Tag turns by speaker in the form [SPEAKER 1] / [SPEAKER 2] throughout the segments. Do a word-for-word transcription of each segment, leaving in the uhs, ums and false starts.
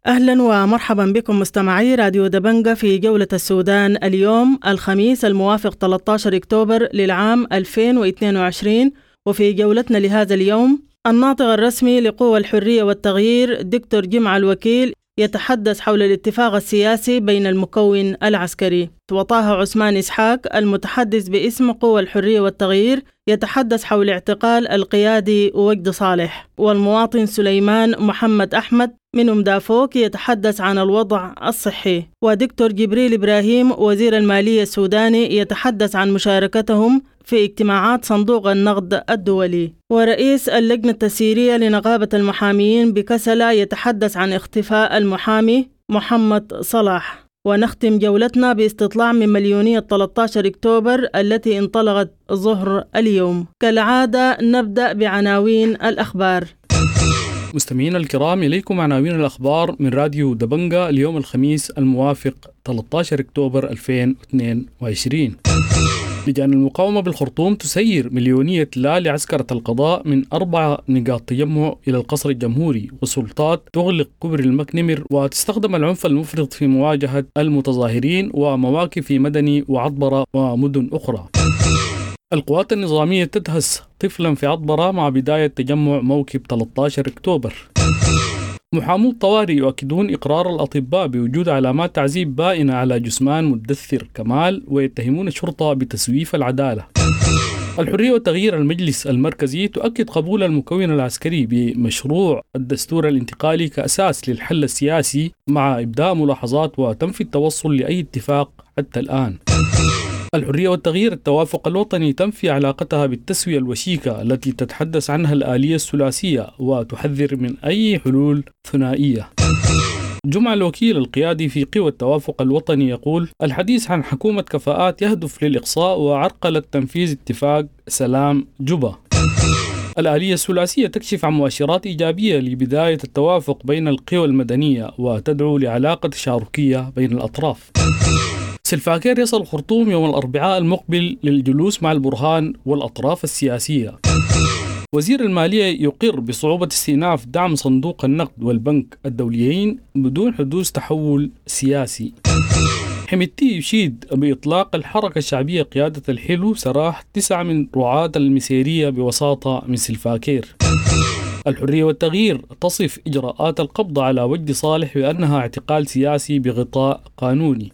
[SPEAKER 1] أهلا ومرحبا بكم مستمعي راديو دبنجة في جولة السودان اليوم الخميس الموافق ثلاثة عشر أكتوبر للعام ألفين واثنين وعشرين. وفي جولتنا لهذا اليوم الناطق الرسمي لقوى الحرية والتغيير دكتور جمعة الوكيل يتحدث حول الاتفاق السياسي بين المكون العسكري، وطه عثمان إسحاق المتحدث باسم قوى الحرية والتغيير يتحدث حول اعتقال القيادي وجد صالح، والمواطن سليمان محمد أحمد من أم دافوك يتحدث عن الوضع الصحي، ودكتور جبريل إبراهيم وزير المالية السوداني يتحدث عن مشاركتهم في اجتماعات صندوق النقد الدولي، ورئيس اللجنة التسييرية لنقابة المحاميين بكسلة يتحدث عن اختفاء المحامي محمد صلاح. ونختم جولتنا باستطلاع من مليونية ثلاثة عشر أكتوبر التي انطلقت ظهر اليوم. كالعادة نبدأ بعناوين الأخبار.
[SPEAKER 2] مستمعينا الكرام، إليكم عناوين الأخبار من راديو دبنجة اليوم الخميس الموافق ثلاثة عشر أكتوبر ألفين واثنين وعشرين. لجان المقاومة بالخرطوم تسير مليونية لا لعسكرة القضاء من أربع نقاط تجمع إلى القصر الجمهوري، والسلطات تغلق كبر المكنمر وتستخدم العنف المفرط في مواجهة المتظاهرين ومواقف في مدني وعطبرة ومدن أخرى. القوات النظامية تدهس طفلا في عطبرة مع بداية تجمع موكب ثلاثة عشر أكتوبر. محامو الطوارئ يؤكدون إقرار الأطباء بوجود علامات تعذيب بائنة على جثمان مدثر كمال، ويتهمون الشرطة بتسويف العدالة. الحرية والتغيير المجلس المركزي تؤكد قبول المكون العسكري بمشروع الدستور الانتقالي كأساس للحل السياسي، مع إبداء ملاحظات وتنفي التوصل لأي اتفاق حتى الآن. الحرية والتغيير التوافق الوطني تنفي علاقتها بالتسوية الوشيكة التي تتحدث عنها الآلية الثلاثية، وتحذر من أي حلول ثنائية. جمعة الوكيل القيادي في قوى التوافق الوطني يقول: الحديث عن حكومة كفاءات يهدف للإقصاء وعرقلة تنفيذ اتفاق سلام جوبا. الآلية الثلاثية تكشف عن مؤشرات إيجابية لبداية التوافق بين القوى المدنية وتدعو لعلاقة تشاركية بين الأطراف. سلفاكير يصل الخرطوم يوم الأربعاء المقبل للجلوس مع البرهان والأطراف السياسية. وزير المالية يقر بصعوبة استئناف دعم صندوق النقد والبنك الدوليين بدون حدوث تحول سياسي. حميدتي يشيد بإطلاق الحركة الشعبية قيادة الحلو سراح تسعة من رعاة المسيرية بوساطة من سلفاكير. الحرية والتغيير تصف إجراءات القبض على وجد صالح بأنها اعتقال سياسي بغطاء قانوني.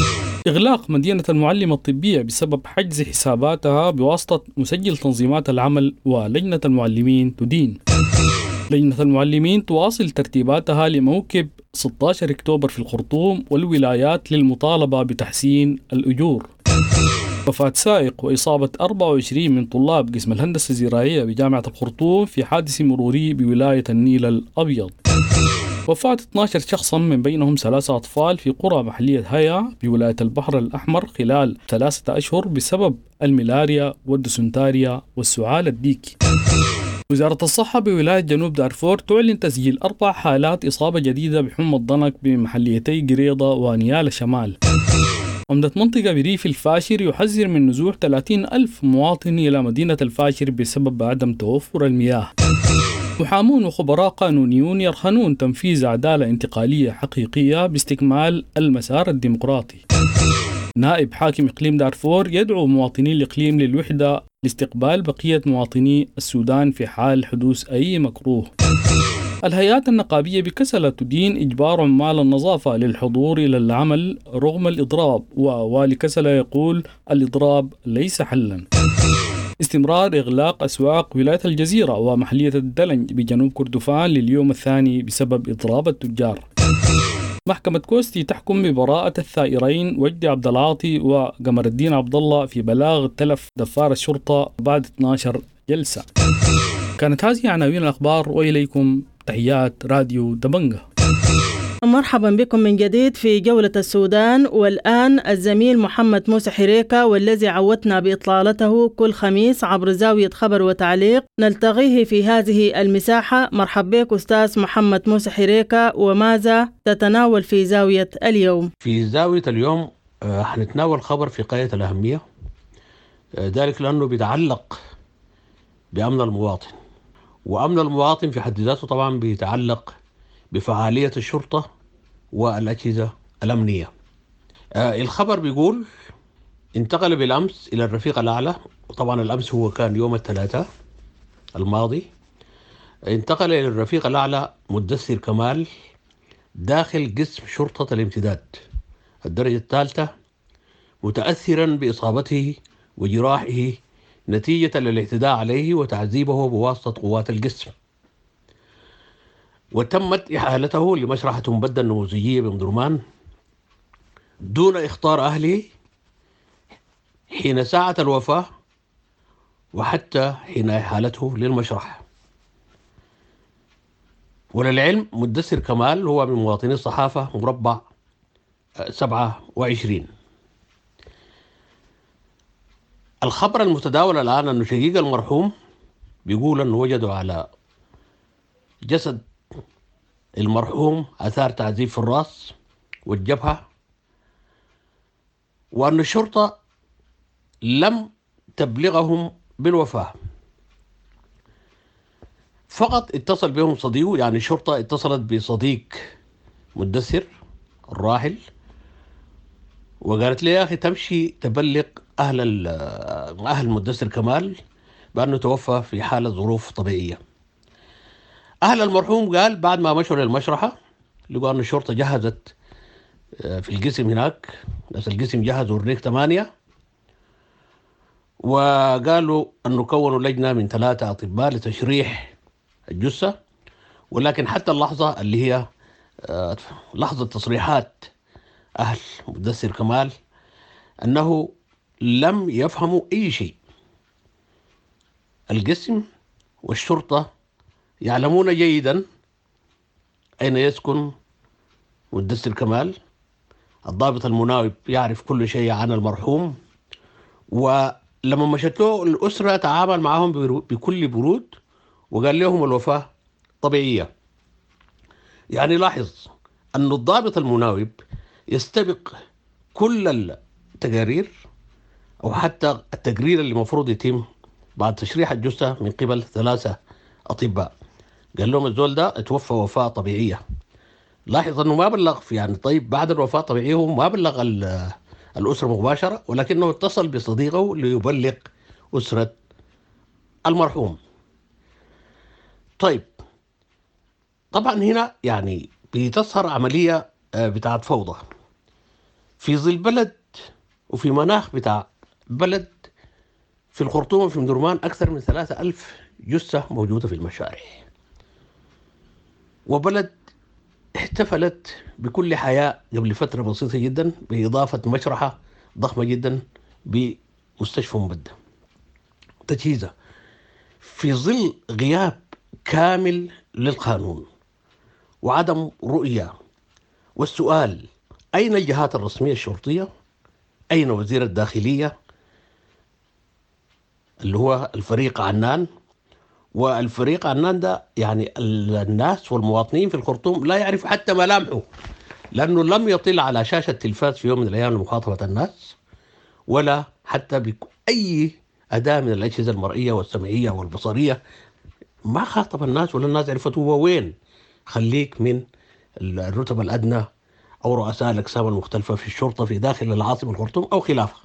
[SPEAKER 2] إغلاق مدينة المعلمة الطبية بسبب حجز حساباتها بواسطة مسجل تنظيمات العمل، ولجنة المعلمين تدين. لجنة المعلمين تواصل ترتيباتها لموكب ستة عشر أكتوبر في الخرطوم والولايات للمطالبة بتحسين الأجور. وفاة سائق وإصابة أربعة وعشرين من طلاب قسم الهندسة الزراعية بجامعة الخرطوم في حادث مروري بولاية النيل الأبيض. وفاة اثني عشر شخصا من بينهم ثلاثة أطفال في قرى محلية هيا بولاية البحر الأحمر خلال ثلاثة أشهر بسبب الملاريا والديسنتريا والسعال الديكي. وزارة الصحة بولاية جنوب دارفور تعلن تسجيل أربع حالات إصابة جديدة بحمى الضنك بمحليتي قريضة ونيال شمال. عمدة منطقة بريف الفاشر يحذر من نزوح ثلاثين ألف مواطن إلى مدينة الفاشر بسبب عدم توفر المياه. محامون وخبراء قانونيون يرهنون تنفيذ عدالة انتقالية حقيقية باستكمال المسار الديمقراطي. نائب حاكم إقليم دارفور يدعو مواطني الإقليم للوحدة لاستقبال بقية مواطني السودان في حال حدوث أي مكروه. الهيئات النقابية بكسلة تدين إجبار عمال النظافة للحضور إلى العمل رغم الإضراب، ووالي كسلة يقول الإضراب ليس حلا. استمرار إغلاق أسواق ولاية الجزيرة ومحلية الدلنج بجنوب كردفان لليوم الثاني بسبب إضراب التجار. محكمة كوستي تحكم ببراءة الثائرين وجدي عبد العاطي وقمر الدين عبد الله في بلاغ تلف دفار الشرطة بعد اثني عشر جلسة. كانت هذه عناوين الأخبار، وإليكم تحيات راديو دبنجة.
[SPEAKER 1] مرحبا بكم من جديد في جولة السودان. والآن الزميل محمد موسى حريكة، والذي عودنا بإطلالته كل خميس عبر زاوية خبر وتعليق نلتقيه في هذه المساحة. مرحب بك أستاذ محمد موسى حريكة، وماذا تتناول في زاوية اليوم؟
[SPEAKER 3] في زاوية اليوم هنتناول خبر في غاية الأهمية، ذلك لأنه بيتعلق بأمن المواطن، وأمن المواطن في حد ذاته طبعا بيتعلق بفعالية الشرطة والأجهزة الأمنية. آه الخبر بيقول انتقل بالأمس إلى الرفيق الأعلى، وطبعا الأمس هو كان يوم الثلاثاء الماضي، انتقل إلى الرفيق الأعلى مدثر كمال داخل قسم شرطة الامتداد الدرجة الثالثة، متأثرا بإصابته وجراحه نتيجة للاعتداء عليه وتعذيبه بواسطة قوات القسم. وتمت إحالته لمشرحة مبدة النموذجية بمدرمان دون إخطار أهله حين ساعة الوفاة وحتى حين إحالته للمشرح. وللعلم مدثر كمال هو من مواطني الصحافة مربع سبعة وعشرين. الخبر المتداول الآن أن شقيق المرحوم بيقول أنه وجدوا على جسد المرحوم آثار تعذيب في الرأس والجبهة، وأن الشرطة لم تبلغهم بالوفاة، فقط اتصل بهم صديقه. يعني الشرطة اتصلت بصديق مدثر الراحل وقالت لي يا أخي تمشي تبلغ أهل أهل مدثر كمال بأنه توفى في حالة ظروف طبيعية. أهل المرحوم قال بعد ما مشوا للمشرحة لقوا أن الشرطة جهزت في القسم هناك، ناس القسم جهزوا الريك ثمانية، وقالوا أنه كونوا لجنة من ثلاثة أطباء لتشريح الجثة. ولكن حتى اللحظة اللي هي لحظة تصريحات أهل مدثر كمال أنه لم يفهموا أي شيء. القسم والشرطة يعلمون جيدا أين يسكن مدثر كمال. الضابط المناوب يعرف كل شيء عن المرحوم، ولما مشت له الأسرة تعامل معهم بكل برود وقال لهم الوفاة طبيعية. يعني لاحظ أن الضابط المناوب يستبق كل التقارير أو حتى التقرير اللي مفروض يتم بعد تشريح الجثة من قبل ثلاثة أطباء، قال لهم الزول ده اتوفى وفاة طبيعية. لاحظ أنه ما بلغ في يعني طيب بعد الوفاة الطبيعية هو ما بلغ الأسرة مباشرة، ولكنه اتصل بصديقه ليبلغ أسرة المرحوم. طيب طبعا هنا يعني بتظهر عملية بتاعت فوضى في ظل بلد وفي مناخ بتاع بلد في الخرطوم وفي مدرمان أكثر من ثلاثة ألف جثة موجودة في المشارع، وبلد احتفلت بكل حياة قبل فترة بسيطة جدا بإضافة مشرحة ضخمة جدا بمستشفى مبدة تجهيزة في ظل غياب كامل للقانون وعدم رؤية. والسؤال أين الجهات الرسمية الشرطية؟ أين وزير الداخلية اللي هو الفريق عنان؟ والفريق عنان ده يعني الناس والمواطنين في الخرطوم لا يعرف حتى ملامحه، لأنه لم يطل على شاشة تلفاز في يوم من الأيام لمخاطبة الناس، ولا حتى بأي أداة من الأجهزة المرئية والسمعية والبصرية. ما خاطب الناس ولا الناس عرفت هو وين. خليك من الرتب الأدنى أو رؤساء الأقسام المختلفة في الشرطة في داخل العاصمة الخرطوم أو خلافها.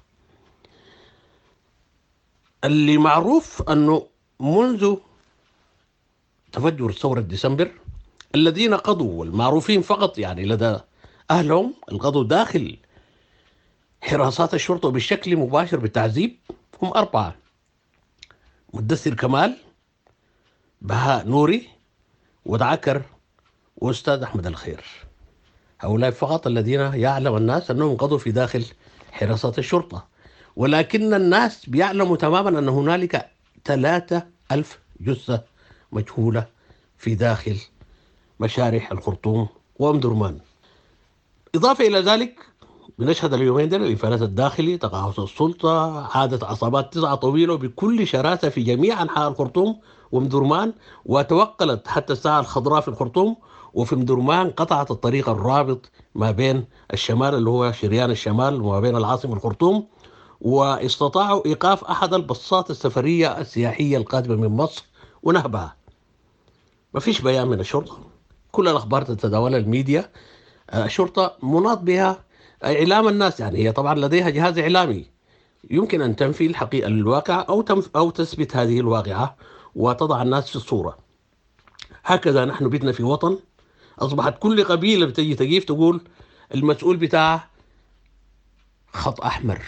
[SPEAKER 3] اللي معروف أنه منذ تفجر ثورة ديسمبر الذين قضوا والمعروفين فقط يعني لدى أهلهم القضوا داخل حراسات الشرطة بشكل مباشر بالتعذيب هم أربعة: مدثر كمال، بهاء نوري، ودعكر، وأستاذ أحمد الخير. هؤلاء فقط الذين يعلم الناس أنهم قضوا في داخل حراسات الشرطة، ولكن الناس بيعلموا تماما أن هنالك ثلاثة ألف جثة مجهولة في داخل مشارح الخرطوم وأم درمان. إضافة إلى ذلك بنشهد اليومين دول الانفلات الداخلي، تقاعس السلطة، عادة عصابات تسعة طويلة بكل شراسة في جميع أنحاء الخرطوم وأم درمان، وتوقلت حتى الساعة الخضراء في الخرطوم. وفي أم درمان قطعت الطريق الرابط ما بين الشمال اللي هو شريان الشمال وما بين العاصمة الخرطوم، واستطاعوا إيقاف أحد البصات السفرية السياحية القادمة من مصر ونهبها. ما فيش بيان من الشرطة، كل الأخبار تتداولها الميديا الشرطة مناط بها إعلام الناس، يعني هي طبعا لديها جهاز إعلامي يمكن أن تنفي الحقيقة الواقع أو تنف أو تثبت هذه الواقعة وتضع الناس في الصورة. هكذا نحن بدنا في وطن أصبحت كل قبيلة بتجي تجيف تقول المسؤول بتاعه خط أحمر.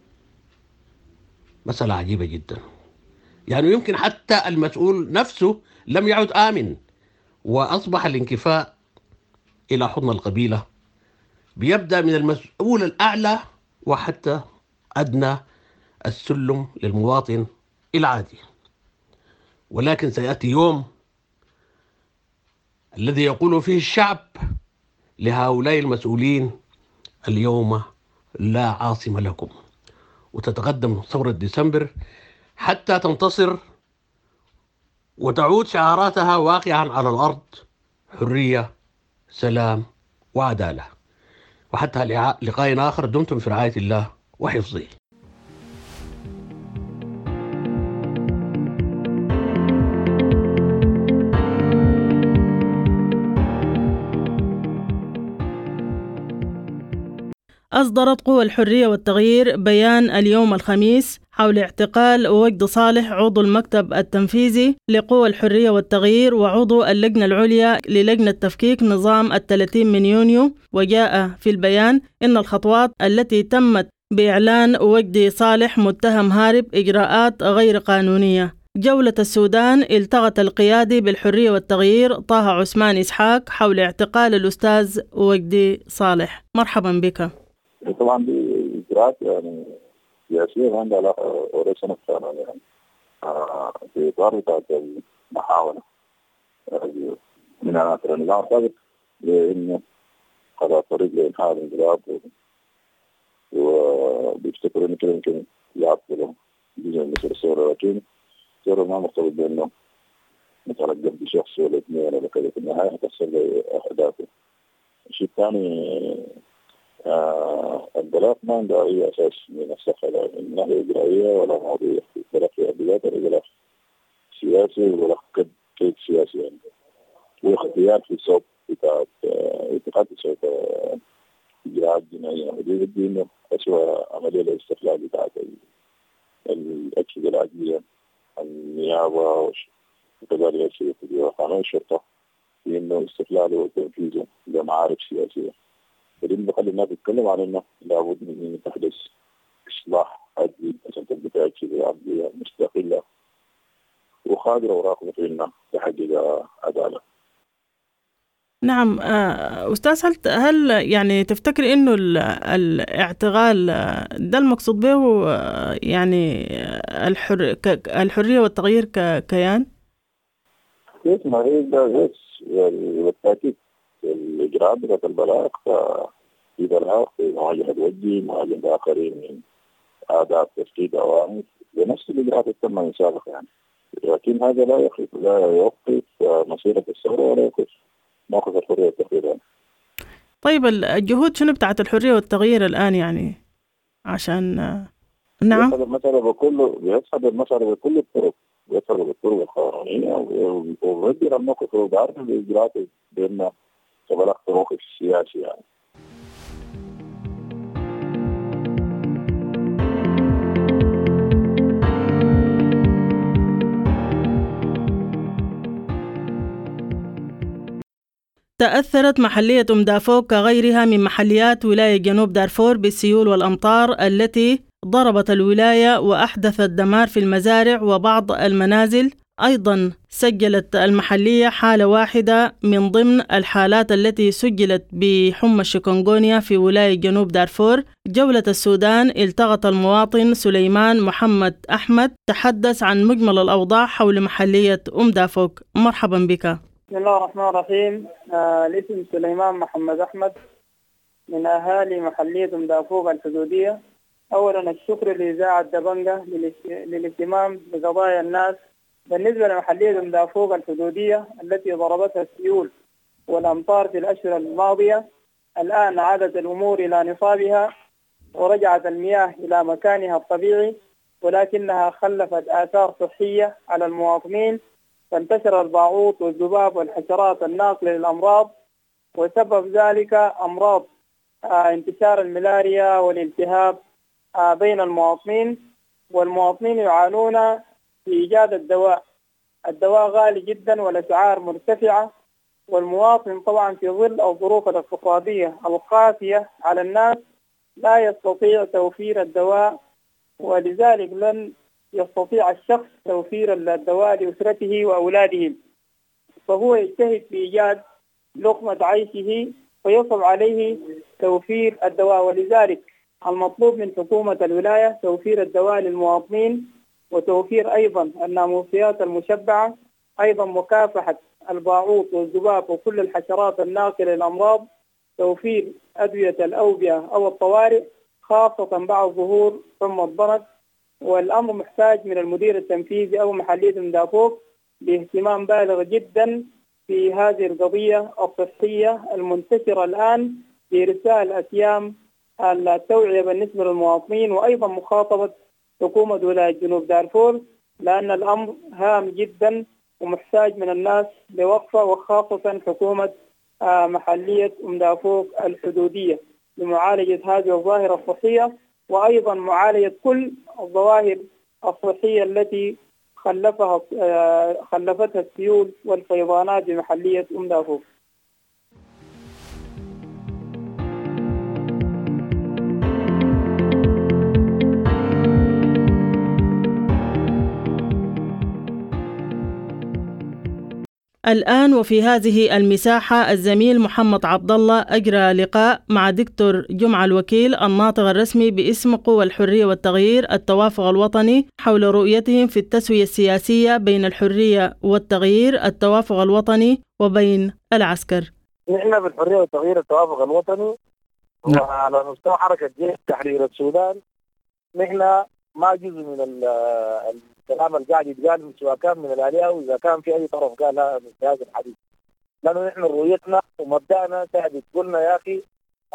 [SPEAKER 3] مسألة عجيبة جدا. يعني يمكن حتى المسؤول نفسه لم يعد آمن، وأصبح الانكفاء إلى حضن القبيلة بيبدأ من المسؤول الأعلى وحتى أدنى السلم للمواطن العادي. ولكن سيأتي يوم الذي يقول فيه الشعب لهؤلاء المسؤولين اليوم لا عاصم لكم، وتتقدم ثورة ديسمبر حتى تنتصر وتعود شعاراتها واقعا على الأرض: حرية، سلام، وعدالة. وحتى لقاء آخر، دمتم في رعاية الله وحفظه.
[SPEAKER 1] أصدرت قوى الحرية والتغيير بيان اليوم الخميس حول اعتقال وجد صالح عضو المكتب التنفيذي لقوى الحرية والتغيير وعضو اللجنة العليا للجنة تفكيك نظام الثلاثين من يونيو. وجاء في البيان إن الخطوات التي تمت بإعلان وجد صالح متهم هارب إجراءات غير قانونية. جولة السودان التغت القيادي بالحرية والتغيير طه عثمان إسحاق حول اعتقال الأستاذ وجدي صالح. مرحبا بك.
[SPEAKER 4] طبعا دي إجراءات يعني سياسية ما عندها علاقة وليس نفسها يعني آه في إطار بتاعت المحاولة من عناصر النظام السابق لأنه قضاء طريق لإنهاء الانقلاب، وبيفتكروا إنه كده يمكن يعطلوا جزء من الثورة، لكن الثورة ما مرتبط بأنه مترقب بشخص ولا اثنين ولا كذا، في النهاية هتحصل لأهدافه. الشيء الثاني آه البلاغ ما عنده أي أساس من الصحة، لا من ناحية إجرائية ولا موضوعية. البلاغ في أبيات البلاغ سياسي ولا كد كيد سياسي يعني، واختيار في صوب بتاع اعتقاد صوب إجراءات جنائية. ودي بدي إنه أسوأ عملية الاستقلال بتاعت الأجهزة العدلية، النيابة وكذلك السياسية وقانون الشرطة، في إنه استقلاله وتنفيذه لمعارف سياسية. فدي بخلي الناس تتكلم عن إنه لابد من إنه تحدث إصلاح عدلي عشان تبقى أجهزة عدلية مستقلة وقادرة وراقبة في إنها تحقق عدالة.
[SPEAKER 1] نعم أستاذ، هل هل يعني تفتكر إنه الاعتقال ده المقصود به يعني الحر الحرية والتغيير ككيان؟
[SPEAKER 4] اسمع إيه ده بس بالتأكيد الإجراءات بتاعت البلاغ في بلاغ في مواجهة وجهي مواجهة آخرين من آداب تشكيل أوامر بنفس الإجراءات اللي تم من سابق يعني، لكن هذا لا يخف لا يوقف مسيرة الثورة ولا يوقف موقف الحرية والتغيير.
[SPEAKER 1] طيب الجهود شنو بتاعت الحرية والتغيير الآن يعني عشان نعم
[SPEAKER 4] بيسحب المسألة بكل بيسحب المسألة بكل الطرق، بيسحب بالطرق القانونية وبيغير الموقف وبيعرف الإجراءات بأن تبلغ موقف سياسي يعني.
[SPEAKER 1] تأثرت محلية أم دافوك كغيرها من محليات ولاية جنوب دارفور بالسيول والأمطار التي ضربت الولاية وأحدثت دمار في المزارع وبعض المنازل. أيضا سجلت المحلية حالة واحدة من ضمن الحالات التي سجلت بحمى الشيكونغونيا في ولاية جنوب دارفور. جولة السودان التقط المواطن سليمان محمد أحمد تحدث عن مجمل الأوضاع حول محلية أم دافوك. مرحبا بك.
[SPEAKER 5] بسم الله الرحمن الرحيم. آه الاسم سليمان محمد أحمد من أهالي محلية أم دافوق الحدودية. أولا الشكر لإذاعة دبنجة للاهتمام بقضايا الناس. بالنسبة لمحلية أم دافوق الحدودية التي ضربتها السيول والأمطار في الأشهر الماضية، الآن عادت الأمور إلى نصابها ورجعت المياه إلى مكانها الطبيعي، ولكنها خلفت آثار صحية على المواطنين، فانتشر الباعوض والذباب والحشرات الناقلة للأمراض وسبب ذلك أمراض آه انتشار الملاريا والالتهاب آه بين المواطنين، والمواطنين يعانون في إيجاد الدواء. الدواء غالي جدا والأسعار مرتفعة، والمواطن طبعا في ظل الظروف الاقتصادية القاسية على الناس لا يستطيع توفير الدواء، ولذلك لن يستطيع الشخص توفير الدواء لأسرته وأولاده، فهو يجتهد في إيجاد لقمة عيشه ويصعب عليه توفير الدواء. ولذلك المطلوب من حكومة الولاية توفير الدواء للمواطنين، وتوفير أيضا الناموسيات المشبعة، أيضا مكافحة الباعوض والذباب وكل الحشرات الناقلة للأمراض، توفير أدوية الأوبئة أو الطوارئ خاصة بعد ظهور حمى الضرس. والأمر محتاج من المدير التنفيذي أو محلية مدافوق باهتمام بالغ جدا في هذه القضية الصحية المنتشرة الآن، بإرسال أسيام التوعية بالنسبة للمواطنين، وأيضا مخاطبة حكومة ولاية جنوب دارفور، لأن الأمر هام جدا ومحتاج من الناس لوقفة، وخاصة حكومة محلية مدافوق الحدودية لمعالجة هذه الظاهرة الصحية، وأيضا معالجة كل الظواهر الصحية التي خلفها خلفتها السيول والفيضانات بمحلية أم دافوق.
[SPEAKER 1] الآن وفي هذه المساحة الزميل محمد عبد الله أجرى لقاء مع دكتور جمعة الوكيل الناطق الرسمي باسم قوى الحرية والتغيير التوافق الوطني حول رؤيتهم في التسوية السياسية بين الحرية والتغيير التوافق الوطني وبين العسكر.
[SPEAKER 6] نحن في الحرية والتغيير التوافق الوطني وعلى مستوى حركة جيش تحرير السودان نحن ما جزء من الكلام اللي قاعد يتقال، سواء كان من الآلية أو إذا كان في أي طرف قالها من هذا الحديث، لأنه نحن رؤيتنا ومبدأنا ثابت. قلنا يا أخي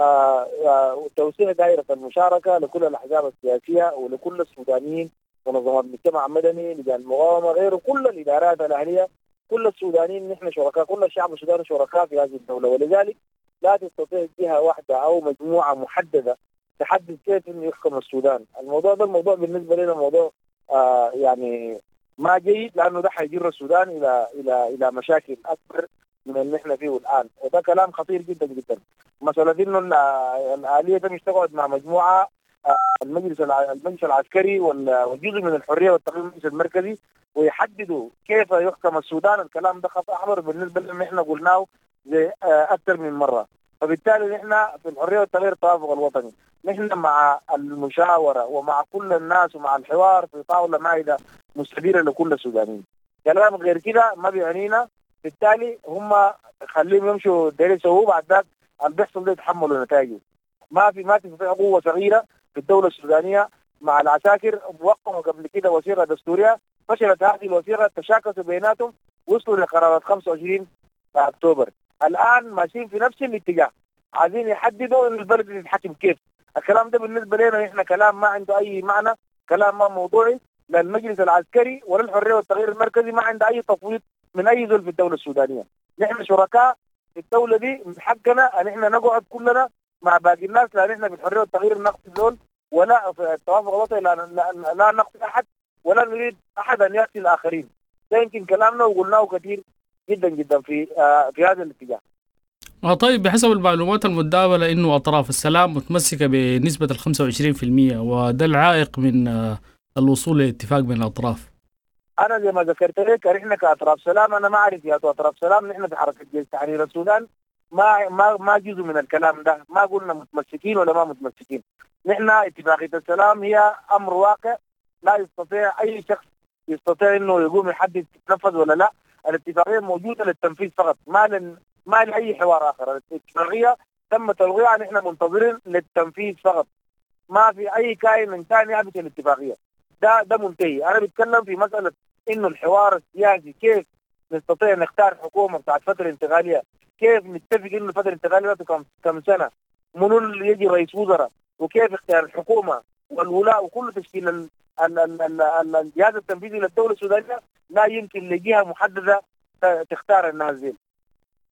[SPEAKER 6] آه آه توسيع دائرة المشاركة لكل الأحزاب السياسية ولكل السودانيين ونظام المجتمع المدني، لجان المقاومة، غيره كل الإدارات الأهلية، كل السودانيين نحن شركاء، كل الشعب السوداني شركاء في هذه الدولة. ولذلك لا تستطيع جهة واحدة أو مجموعة محددة تحدد كيف إنه يحكم السودان. الموضوع ده الموضوع بالنسبة لنا موضوع آه يعني ما جيد، لأنه ده حيجر السودان إلى إلى إلى مشاكل أكبر من اللي احنا فيه الآن، وده كلام خطير جدا جدا. مسألة إنه الآلية مش تقعد مع مجموعة آه المجلس المجلس العسكري والجزء من الحرية والتغيير المجلس المركزي ويحددوا كيف يحكم السودان. الكلام ده خطأ أحمر بالنسبة لنا، احنا قلناه زي آه أكثر من مرة. فبالتالي نحن في الحرية والتغيير التوافق الوطني نحن مع المشاورة ومع كل الناس ومع الحوار في طاولة مائدة مستديرة لكل السودانيين. كلام غير كده ما بيعنينا. بالتالي هم خليهم يمشوا دايرين يسووه، بعد ذاك اللي بيحصل ده يتحملوا نتائجه. ما في ما تستطيع قوة صغيرة في الدولة السودانية مع العساكر. وقعوا قبل كده وثيقة دستورية، فشلت هذه الوثيقة، تشاكسوا بيناتهم، وصلوا لقرارات خمسة وعشرين أكتوبر. الآن ماشيين في نفس الاتجاه، عايزين يحددوا إن البلد يتحكم كيف. الكلام ده بالنسبة لنا إحنا كلام ما عنده أي معنى، كلام ما موضوعي. لا المجلس العسكري ولا الحرية والتغيير المركزي ما عنده أي تفويض من أي زول في الدولة السودانية. نحن شركاء في الدولة دي، من حقنا أن إحنا نقعد كلنا مع باقي الناس، لأن إحنا في الحرية والتغيير نقصد دول ولا في التوافق الوطني لا, لا, لا نقصد أحد ولا نريد أحد أن يأتي الآخرين. ده يمكن كلامنا وقلناه كثير جدا جدا في آه في هذا الاتجاه.
[SPEAKER 2] آه طيب، بحسب المعلومات المتداولة إنه أطراف السلام متمسكة بنسبة الخمسة وعشرين في المية، وده العائق من آه الوصول لاتفاق بين الأطراف.
[SPEAKER 6] أنا زي ما ذكرت لك نحن كأطراف سلام، أنا ما أعرف يا أطراف سلام، نحن في حركة جيش تحرير السودان ما ما ما جزء من الكلام ده، ما قلنا متمسكين ولا ما متمسكين. نحن اتفاقية السلام هي أمر واقع، لا يستطيع أي شخص يستطيع إنه يقوم يحدد تنفذ ولا لا. الاتفاقية موجودة للتنفيذ فقط، ما لن ما لأي حوار آخر. الاتفاقية تم تلغيها، نحن منتظرين للتنفيذ فقط، ما في أي كائن من كان يعبث الاتفاقية. ده ده منتهي. أنا بتكلم في مسألة إنه الحوار السياسي، كيف نستطيع نختار حكومة بتاعت فترة انتقالية، كيف نتفق إنه فترة انتقالية كم كم سنة، منو اللي يجي رئيس وزراء، وكيف اختيار الحكومة والولاء وكل تشكيل ال ال ال ال الجهاز التنفيذي للدولة السودانية، لا يمكن لجهة محددة تختار الناس دي.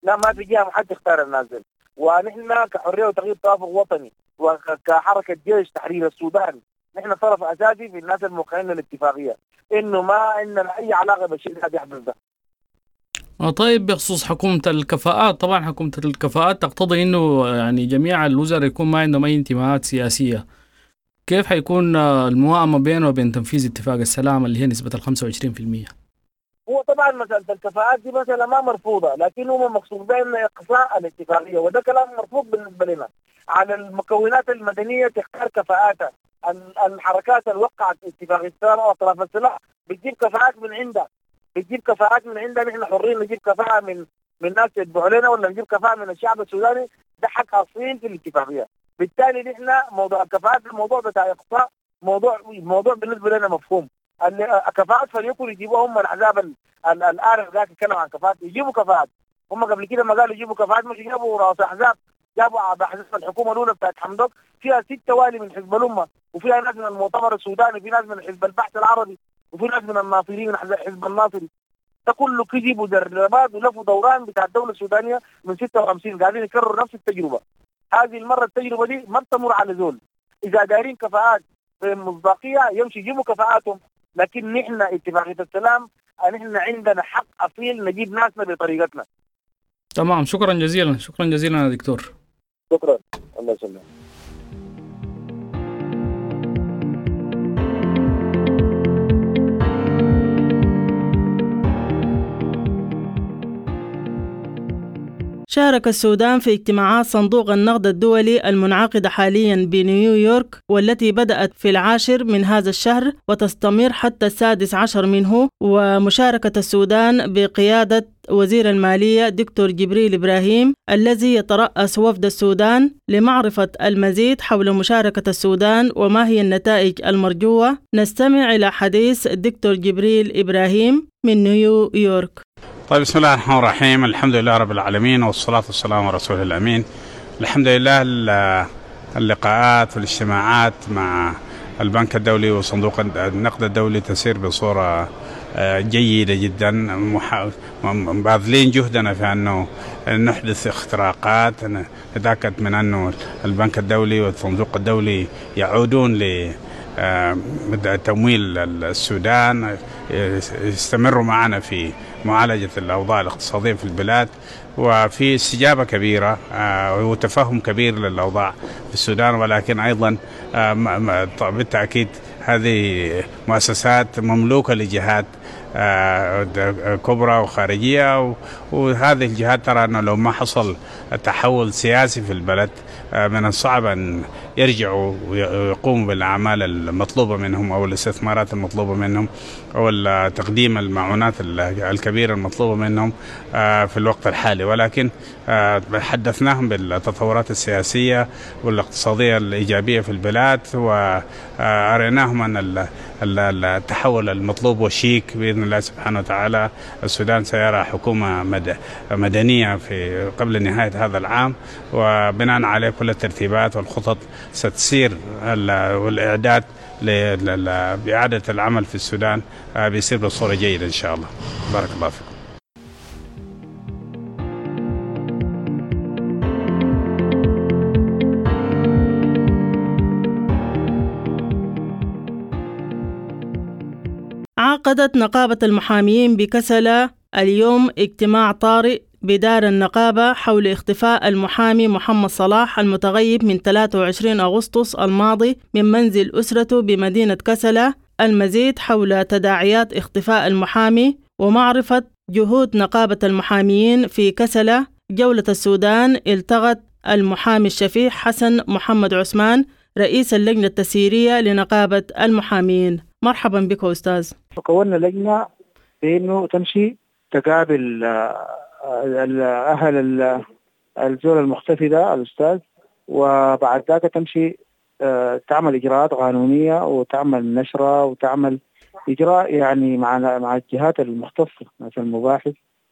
[SPEAKER 6] لا ما في جهة محد اختار الناس دي. ونحن كحرية وتغيير توافق وطني وكحركة جيش تحرير السودان نحن طرف أساسي في الناس الموقعين للاتفاقية، إنه ما عندنا أي علاقة بالشيء اللي يحدث ده.
[SPEAKER 2] طيب بخصوص حكومة الكفاءات، طبعا حكومة الكفاءات تقتضي إنه يعني جميع الوزراء يكون ما عندهم أي انتماءات سياسية. كيف حيكون الموائمة بينه وبين تنفيذ اتفاق السلام اللي هي نسبة الخمسة وعشرين في المية؟
[SPEAKER 6] هو طبعا مسألة الكفاءات دي مسألة ما مرفوضة، لكن هو مقصود بأن إقصاء الاتفاقية، وده كلام مرفوض بالنسبة لنا. على المكونات المدنية تختار كفاءاتها. الحركات اللي وقعت اتفاقية السلام أو أطراف السلاح بتجيب كفاءات من عندها، بتجيب كفاءات من عندها. نحن حرين نجيب كفاءة من من ناس يتبعوا لنا ولا نجيب كفاءة من الشعب السوداني، ده حق أصيل في الاتفاقية. بالتالي نحن موضوع الكفاءات الموضوع بتاع إقصاء موضوع موضوع بالنسبة لنا مفهوم. الكفاءات فليكن يجيبوا هم الأحزاب الآن ذاك يتكلم عن كفاءات، يجيبوا كفاءات. هم قبل كده ما قالوا يجيبوا كفاءات، مش يجيبوا رؤساء أحزاب، جابوا أحزاب الحكومة الأولى بتاعت حمدوك فيها ستة والي من حزب الأمة، وفيها ناس من المؤتمر السوداني، وفي ناس من حزب البحث العربي، وفي ناس من الناصريين من حزب الناصري. ده كله كذب ودربات ولفوا دوران بتاع الدولة السودانية من ستة وخمسين قاعدين يكرروا نفس التجربة. هذه المرة التجربة دي ما بتمر على زول. إذا دايرين كفاءات مصداقية يمشي يجيبوا كفاءاتهم، لكن نحن اتفاقية السلام نحن عندنا حق أصيل نجيب ناسنا بطريقتنا.
[SPEAKER 2] تمام، شكرا جزيلا. شكرا جزيلا يا دكتور.
[SPEAKER 6] شكرا. الله يسلمك.
[SPEAKER 1] شارك السودان في اجتماعات صندوق النقد الدولي المنعقدة حاليا بنيويورك، والتي بدأت في العاشر من هذا الشهر وتستمر حتى السادس عشر منه، ومشاركة السودان بقيادة وزير المالية دكتور جبريل إبراهيم الذي يترأس وفد السودان لمعرفة المزيد حول مشاركة السودان وما هي النتائج المرجوة. نستمع إلى حديث الدكتور جبريل إبراهيم من نيويورك.
[SPEAKER 7] طيب، بسم الله الرحمن الرحيم. الحمد لله رب العالمين، والصلاة والسلام على رسوله الأمين. الحمد لله اللقاءات والاجتماعات مع البنك الدولي وصندوق النقد الدولي تسير بصورة جيدة جدا، باذلين جهدنا في أنه نحدث اختراقات، نتأكد من أنه البنك الدولي والصندوق الدولي يعودون ل تمويل السودان، يستمروا معنا في معالجة الأوضاع الاقتصادية في البلاد، وفي استجابة كبيرة وتفهم كبير للأوضاع في السودان. ولكن أيضا بالتأكيد هذه مؤسسات مملوكة لجهات كبرى وخارجية، وهذه الجهات ترى أنه لو ما حصل تحول سياسي في البلد من الصعب أن يرجعوا ويقوموا بالأعمال المطلوبة منهم أو الاستثمارات المطلوبة منهم أو تقديم المعونات الكبيرة المطلوبة منهم في الوقت الحالي. ولكن حدثناهم بالتطورات السياسية والاقتصادية الإيجابية في البلاد، وأريناهم أن التحول المطلوب والشيك بإذن الله سبحانه وتعالى. السودان سيرى حكومة مدنية في قبل نهاية هذا العام، وبناء عليه كل الترتيبات والخطط ستسير والإعداد لإعادة العمل في السودان بيصير بصورة جيدة إن شاء الله. بارك الله فيكم.
[SPEAKER 1] عقدت نقابة المحامين بكسلة اليوم اجتماع طارئ بدار النقابة حول اختفاء المحامي محمد صلاح المتغيب من ثلاثة وعشرين أغسطس الماضي من منزل أسرته بمدينة كسلة. المزيد حول تداعيات اختفاء المحامي ومعرفة جهود نقابة المحاميين في كسلة. جولة السودان التقت المحامي الشفيع حسن محمد عثمان رئيس اللجنة التسييرية لنقابة المحامين. مرحبا بك أستاذ.
[SPEAKER 8] كونا لجنة بأنه تمشي تقابل أهل الزول المختفي ده الأستاذ، وبعد ذاك تمشي تعمل إجراءات قانونية وتعمل نشرة وتعمل إجراء يعني مع مع الجهات المختصة مثل المباحث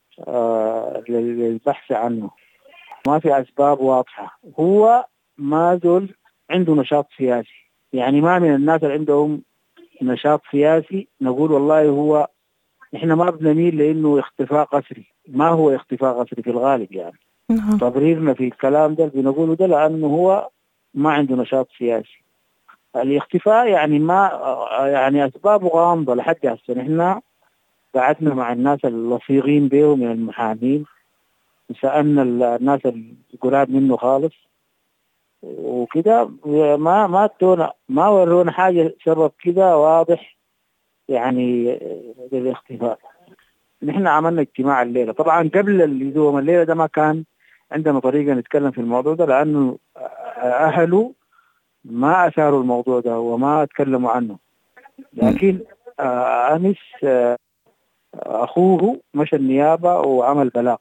[SPEAKER 8] للبحث عنه. ما في أسباب واضحة. هو ما زول عنده نشاط سياسي، يعني ما من الناس اللي عندهم نشاط سياسي نقول والله هو إحنا ما بنميل لأنه اختفاء قسري، ما هو اختفاء قسري في الغالب يعني. تبريرنا في الكلام ده بنقوله ده لأنه هو ما عنده نشاط سياسي. الاختفاء يعني ما يعني أسبابه غامضة لحد هسه. إحنا قعدنا مع الناس اللصيغين به من المحامين وسألنا الناس القراب منه خالص وكده، ما ما تونا ما ورونا حاجة سبب كده واضح يعني للاختفاء. نحن عملنا اجتماع الليلة، طبعا قبل اللزوم الليلة ده ما كان عندنا طريقة نتكلم في الموضوع ده لأنه أهله ما أثاروا الموضوع ده وما تكلموا عنه، لكن آه أنس آه أخوه مشى النيابة وعمل بلاغ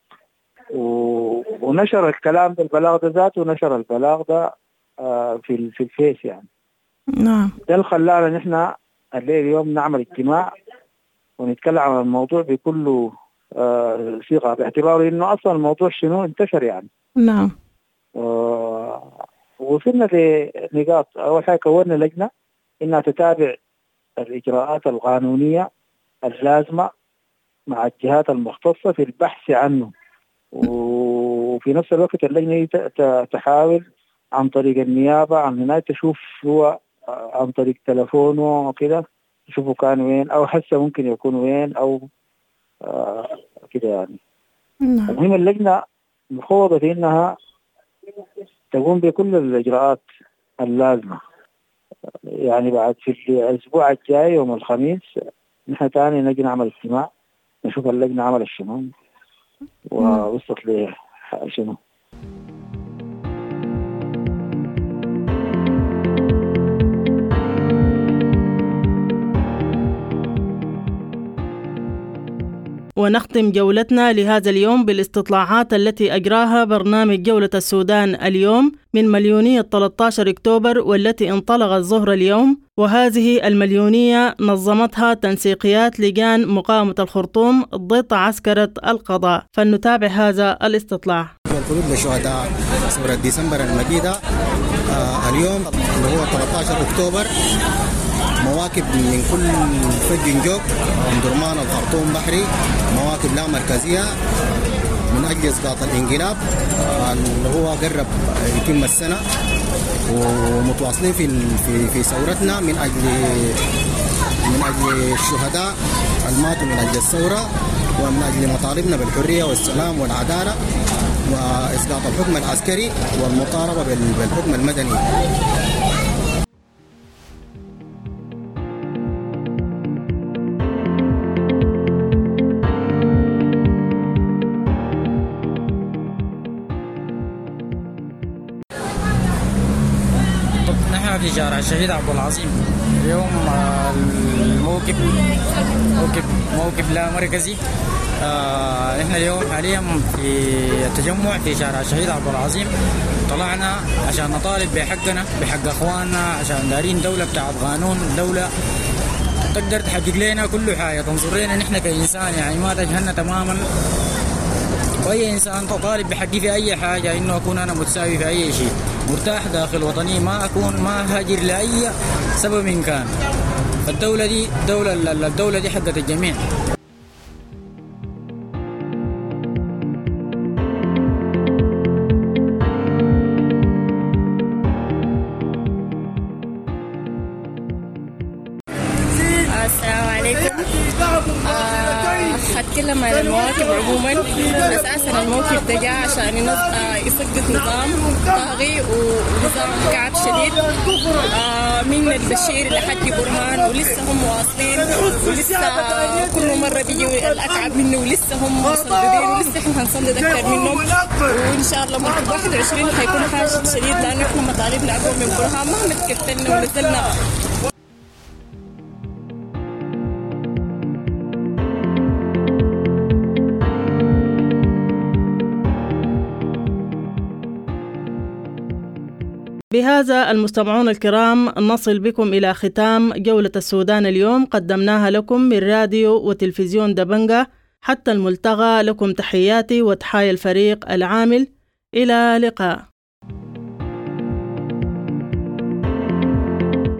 [SPEAKER 8] ونشر الكلام ده، البلاغ ده ذاته ونشر البلاغ ده آه في في الفيس يعني.
[SPEAKER 1] نعم.
[SPEAKER 8] ده اللي خلانا نحن الليل اليوم نعمل اجتماع ونتكلم عن الموضوع بكل آه صيغة، باعتباره إنه أصلا الموضوع شنو انتشر يعني.
[SPEAKER 1] نعم.
[SPEAKER 8] آه وصلنا لنقاط. أول حاجة كونا لجنة إنها تتابع الإجراءات القانونية اللازمة مع الجهات المختصة في البحث عنه، وفي نفس الوقت اللجنة تحاول عن طريق النيابة عن هناك تشوف هو عن طريق تلفونه وكده تشوفه كان وين أو حسه ممكن يكون وين أو آه كده يعني. المهم اللجنة مخوضة في إنها تقوم بكل الإجراءات اللازمة. يعني بعد في الأسبوع الجاي يوم الخميس نحن تاني نجي نعمل اجتماع نشوف اللجنة عمل شنو ووصلت ليه شنو.
[SPEAKER 1] ونختم جولتنا لهذا اليوم بالاستطلاعات التي أجراها برنامج جولة السودان اليوم من مليونية ثلاثة عشر أكتوبر والتي انطلقت ظهر اليوم، وهذه المليونية نظمتها تنسيقيات لجان مقاومة الخرطوم ضد عسكرة القضاء. فلنتابع هذا الاستطلاع.
[SPEAKER 9] الخروج لشهداء ثورة ديسمبر المجيدة آه اليوم اللي هو ثلاثة عشر أكتوبر مواكب من كل فج جوب درمان الخرطوم بحري، مواكب لا مركزية من أجل إسقاط الانقلاب اللي هو قرب يتم السنة، ومتواصلين في في في ثورتنا من أجل من أجل الشهداء الماتوا من أجل الثورة ومن أجل مطالبنا بالحرية والسلام والعدالة وإسقاط الحكم العسكري والمطالبة بالحكم المدني.
[SPEAKER 10] في شارع الشهيد عبد العظيم اليوم الموقف موقف موقف لا مركزي. آه احنا اليوم حاليا في التجمع في شارع الشهيد عبد العظيم، طلعنا عشان نطالب بحقنا بحق اخواننا، عشان دارين دولة بتاعت قانون، دولة تقدر تحقق لنا كل حاجة، تنظر لنا نحن كإنسان يعني ما تجهلنا تماما، واي انسان تطالب بحقي في اي حاجه، انه اكون انا متساوي في اي شيء، مرتاح داخل وطني، ما اكون ما هاجر لاي سبب إن كان. الدوله دي دوله الدوله دي حقت الجميع.
[SPEAKER 11] السلام عليكم. هتكلم عن المواكب عموما. اساسا الموقف ده جاء عشان يسقط نظام طاغي ونظام كعب شديد من البشير لحد برهان، ولسه هم واصلين، ولسه كل مره بيجوا الاكعب منه، ولسه هم مصددين، ولسه احنا هنصدد اكثر منهم، وان شاء الله موقف واحد وعشرين حيكون حاشد شديد، لانه احنا مطالبنا اقوى من برهان مهما تكتلنا ونزلنا.
[SPEAKER 1] بهذا المستمعون الكرام نصل بكم إلى ختام جولة السودان اليوم، قدمناها لكم من راديو وتلفزيون دبنجة. حتى الملتقى، لكم تحياتي وتحايا الفريق العامل. إلى لقاء.